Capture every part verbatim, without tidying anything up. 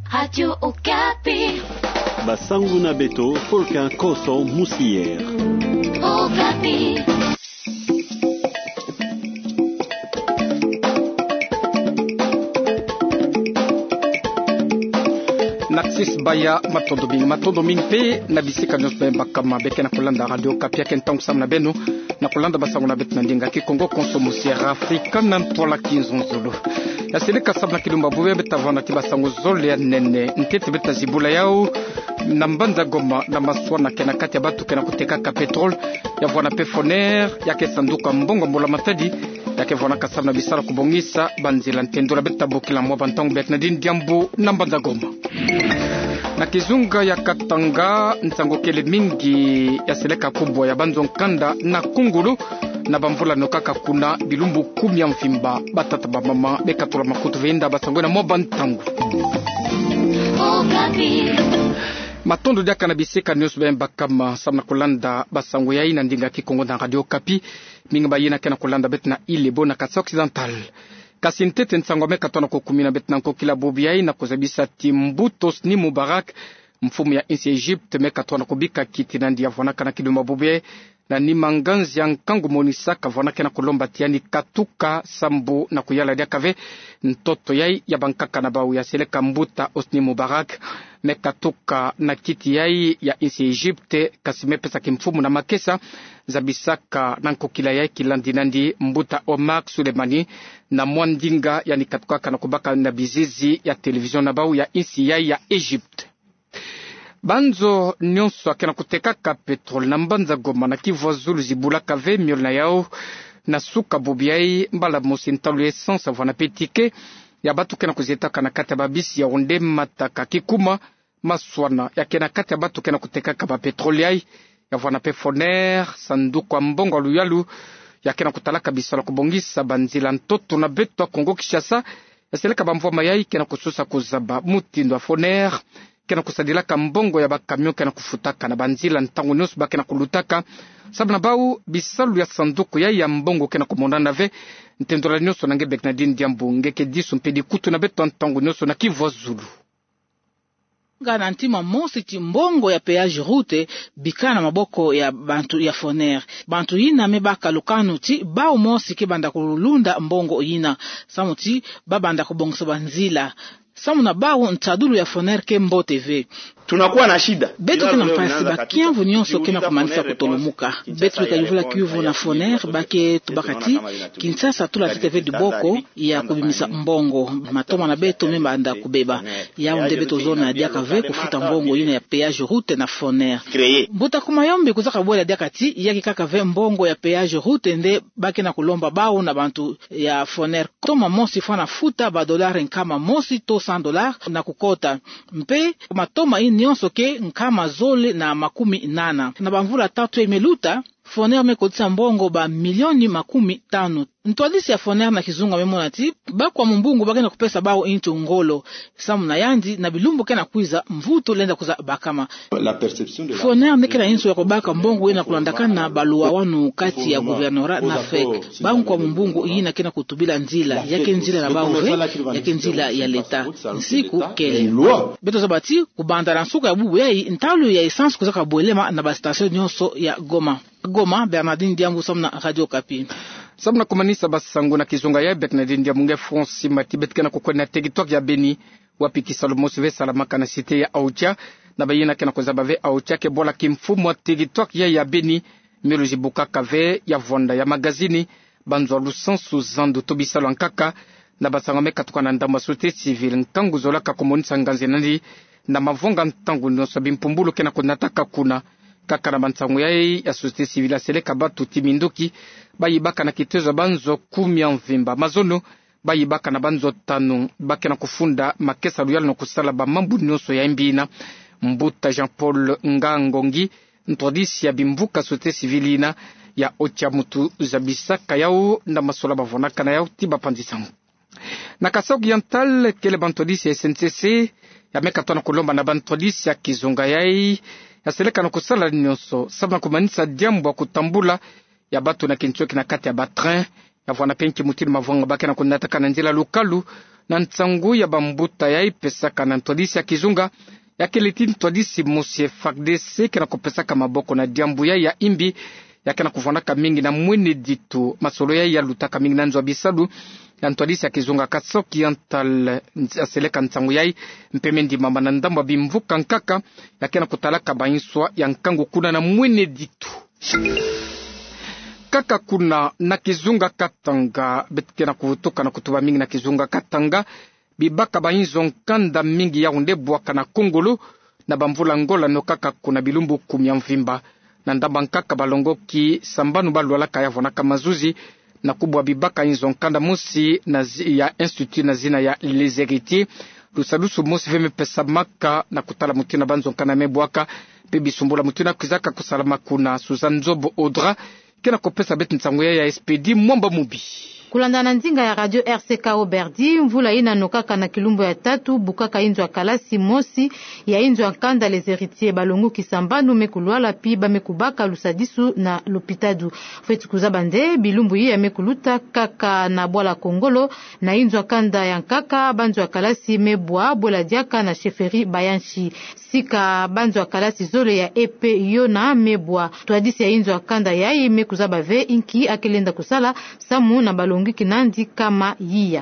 Radio Okapi. Basangu na Beto, Polka Koso Musier. Okapi. Naxis Baya matondo mingi matondo mingi pe na bisika nyos bemba kama beke na kulanda Radio Okapi yake ntangu samna beno na kulanda basangu na Beto na ndinga ki Kongo Konso Musier Afrika na mtola kinzonzolo ya seleka sabna kilumba buwe betavana tiba sangu zole ya nene ntete beta zibula yao na mbanza Goma na maswana kena kati ya batu kena kutekaka petrol ya vwana pe foner yake sanduka mbongo mbola matadi yake vwana kasabna bisala kubongisa banzila ntendula beta bokila mwa ntangu bet na dini diambu na mbanza Goma na kizunga ya Katanga ntango kele mingi ya seleka kubwa ya banzo nkanda na kungulu na bamvula nokaka kuna bilumbu kumi ya mfimba batata ba mama bekatula makutu venda basangwe na moba ntangu matondo diaka na biseka news bemba kama samna kulanda basangwe ya ina ndinga kikongo na Radio Okapi mingi bayina kena kulanda betna ile bona kasa occidental kasintete ntango mekatona ko kumi na betna ko kila bobiai na kozabisa timbutos ni Mubarak mfumu ya insi Egypte mekatona kubika kiti na ndia vona kana kiduma bobiai na ni manganzi ya nkangu monisaka vona kena kulomba tiani katuka sambu na kuyala dia kave ntoto yai ya bankaka na bau ya seleka mbuta Osni Mubarak mekatuka na kiti yai ya insi Egypte kasime pesa kimfumu na makesa za bisaka na nkokila yai kilandi nandi mbuta Omar Sulemani na mwandinga yani katuka na kubaka na bizizi ya televizion na bau ya insi yai ya Egypte banzo nyonso akena kutekaka petrol na mbanza Goma na Kivu Zulu zibula kave miol na yao na suka bobiai mbala mosintalu essence vana petike ya batu kena kuzetaka na kata babisi ya onde mataka kikuma maswana ya kena kata batu kena kutekaka ba petrol yai ya vana pe foner sanduku mbongo luyalu ya kena kutalaka bisala kubongisa banzila ntoto na beto Kongo Kinshasa ya seleka bamvwa mayai kena kususa kuzaba mutindo wa foner kena kusadilaka mbongo ya bakamyon kena kufutaka na banzila ntango nyonso bakena kulutaka sabna bau bisalu ya sanduku ya ya mbongo kena kumondana ve ntendola nyonso nange Beknadine Diambu ngeke disu mpedi kutu na beto ntango nyonso na Kivu Zulu ngana ntima mosi timbongo ya peage route bikana maboko ya bantu ya foner bantu yina mebaka lukanu ti bao mosi ke banda kulunda mbongo yina samuti babanda kubongso banzila samu na bao ntadulu ya foner ke Mbo T V tunakuwa na shida beto kena mpasi bakianvu nyonso kena kumanisa kutolumuka beto ikayuvula kiuvu na foner bake tubakati Kinshasa tula T V duboko ya kubimisa mbongo matoma na beto memba anda kubeba ya unde beto zona diaka ve kufuta mbongo yina ya peage route na foner mbuta kumayombe kuzaka bwela diakati yaki kaka ve mbongo ya peage route nde bake na kulomba bao na bantu ya foner toma mosi fana futa ba dolari nkama mosi to cent dollars na kukota mpe matoma ini nyonso ke nkama zole na makumi nana na bamvula tatu emeluta foner mekotisa mbongo ba milioni makumi tano ntwalisi ya foner na kizunga memona ti bakwa mbungu bakena kupesa bao into ngolo samu na yandi na bilumbu kena kuiza mvuto lenda kuza bakama foner mekena inso ya kubaka mbongo ina kulandakana na baluwa wanu kati ya guvernora na fek bangu kwa mbungu ina kena kutubila nzila yake nzila na bauve yake nzila ya leta nsiku kele beto zabati kubanda na nsuka ya bubu yai ntalu ya essence kuzaka boelema na bastation nyonso ya Goma Goma Bernardine Diambu samna Radio Okapi samna kumanisa basangu na kizunga ya Beknadine Diambu nge Fonsi matibet kena kukwena territoire ya Beni wapiki Salomo Sive salamaka na cité ya Aoucha na bayina kena kozabave Aoucha ke bola kimfumu wa territoire ya ya Beni meloji bukaka ve ya vonda ya magazini banzo lusansu zando tobisalo nkaka na basanga meka tukana ndamba société civile ntangu zolaka komonisa nganze nandi na mavonga ntangu nyonso bimpumbulo kena kunataka kuna kaka na bantangu yai ya société civile seleka batu timinduki bayibaka na kitezo banzo kumi ya mvimba mazono bayibaka na banzo tanu bake na kufunda makesa luyalo na kusala ba mambu nyonso ya mbina mbuta Jean Paul Ngangongi ntodisi ya bimvuka société civile ina ya ocha mutu zabisaka yao na masola bavonaka na yao tiba pandisangu na Kasa Oriental kele bantodisi ya S N C C ya meka tona kulomba na bantodisi ya kizunga yai ya seleka na kusala nyonso sabna kumanisa diambu kutambula ya batu na kinchoki na kati ya batrin ya vwana penki mutili mavonga bake na kunataka na njila lukalu na ntsangu ya bambuta ya ipesaka na ntwadisi ya kizunga ya keleti ntwadisi mosi F A R D C kena kopesaka maboko na diambu ya ya imbi ya kena kuvonaka mingi na mwene ditu masolo ya ya lutaka mingi na nzwa bisadu ya ntwadisi ya kizunga Katsoki Oriental aseleka ntsangu ya mpemendi mama na ndamba bimvuka nkaka ya kena kutalaka bainswa ya nkangu kuna na mwene ditu kaka kuna na kizunga Katanga betkena kuvutoka na kutuba mingi na kizunga Katanga bibaka bainzo nkanda mingi ya unde bwaka na Kongolo na bamvula ngola no kaka kuna bilumbu kumya mvimba na ndamba nkaka balongoki sambanu balwalaka ya vonaka mazuzi na kubwa bibaka inzo nkanda musi na zi, ya institut na zina ya Les Héritiers lusalusu musi veme pesa maka na kutala mutina banzo nkanda mebwaka bebi sumbula mutina kizaka kusalama kuna Suzanne Zobo Audra kena kopesa beti ntsangu ya S P D mwamba mubi. Kulanda na nzinga ya radio R C K Oberdi mvula ina nokaka na kilumbu ya tatu bukaka inzo ya kalasi mosi ya inzo ya kanda Les Héritiers balongo kisambanu mekulwala pi bamekubaka lusadisu na lopitadu feti kuzabande bilumbu hii ya mekuluta kaka na bwala Kongolo na inzo ya kanda ya kaka banzo ya kalasi mebwa bola diaka na sheferi bayanshi sika banzo ya kalasi zole ya epe yona mebwa twadisi ya inzo ya kanda ya ime kuzabave inki akelenda kusala samu na balongo kinandi kama yia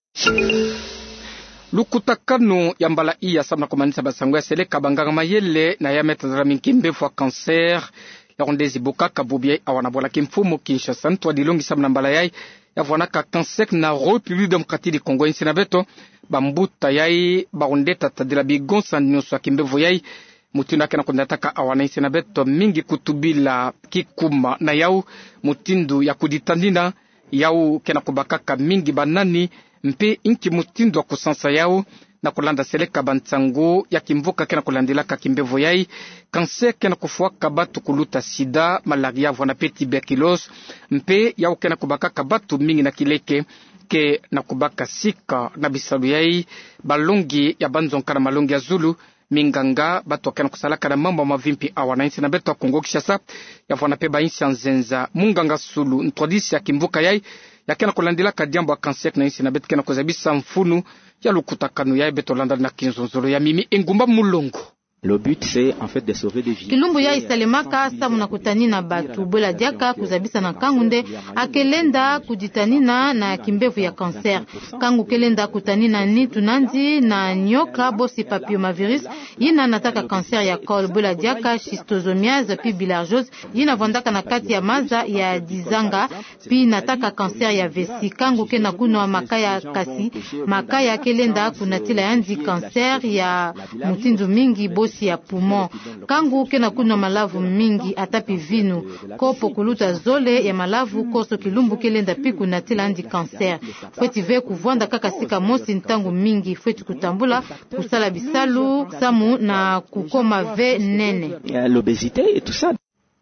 lukutakano ya mbala iya samna komanisa basango ya seleka banganga mayele na ya metazala minkimbe fwa cancer ya ondezi bokaka bobie awana bola kimfumo Kinshasa ntwa dilongi samna mbala yai ya vonaka cancer na République démocratique du Congo insina beto bambuta yai baondeta tadila bigonsa nyoso kimbevo yai mutindo akena kundataka awana insina beto mingi kutubila kikuma na yau mutindu ya kuditandina yau kena kubakaka mingi banani mpe inki mutindo kusansa yau na kulanda seleka bantsangu ya kimvuka kena kulandilaka kimbevo yai kanser kena kufuaka batu kuluta sida malaria vwana pe tuberculose mpe yau kena kubakaka batu mingi na kileke ke na kubaka sika na bisalu yai balongi ya banzonka na malongi ya Zulu minganga batu wakena kusalaka na mambo mavimpi awana insi na beto wa Kongo Kishasa ya vwana pe ba insi ya nzenza munganga Sulu ntwadisi ya kimvuka yai ya kena kulandila kadiambo wa kanser na insi na beto kena kuzabisa mfunu ya lukutakanu yai beto landa na kinzonzolo ya mimi engumba mulongo. Le but c'est en fait de sauver des vies. Kilumbu ya isalemaka samu na kutanina batu bola diaka kuzabisa na kangunde akelenda kujitanina na kimbevu ya kanser kangu kelenda kutanina ni tunanzi na nyoka bosi papillomavirus yina nataka kanser ya kol bola diaka schistosomiase pi bilharziose yina vandaka na kati ya maza ya dizanga pi nataka kanser ya vesi kangu kena kuno makaya kasi makaya kelenda kunatila yanzi kanser ya mutindu mingi bosi ya poumon kangu kena kuno malavu mingi atapi vinu kopo kuluta zole ya malavu koso kilumbu kelenda piku na tila andi kanser fweti ve kuvwanda kaka sika mosi ntangu mingi fweti kutambula kusala bisalu samu na kukoma ve nene l'obésité et tout ça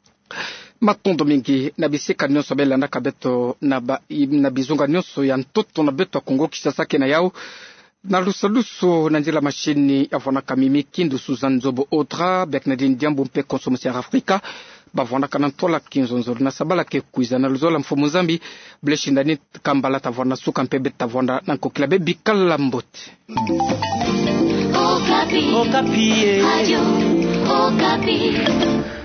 matondo mingi na bisika nyonso belanda kabeto na ba na bizunga nyonso ya ntoto na beto Kongo Kishasa kena yao na lusaluso na njila mashini ya vonaka mimi kindu Suzanne Zobo Audra Bernardine Diambo mpe Consommation Afrika bavonaka na ntola kinzonzolo na sabala ke kuiza na luzola mfumu zambi bleshindani kambala tavona suka mpe beta vonda na kokila be bikala mbote Okapi Okapi Radio Okapi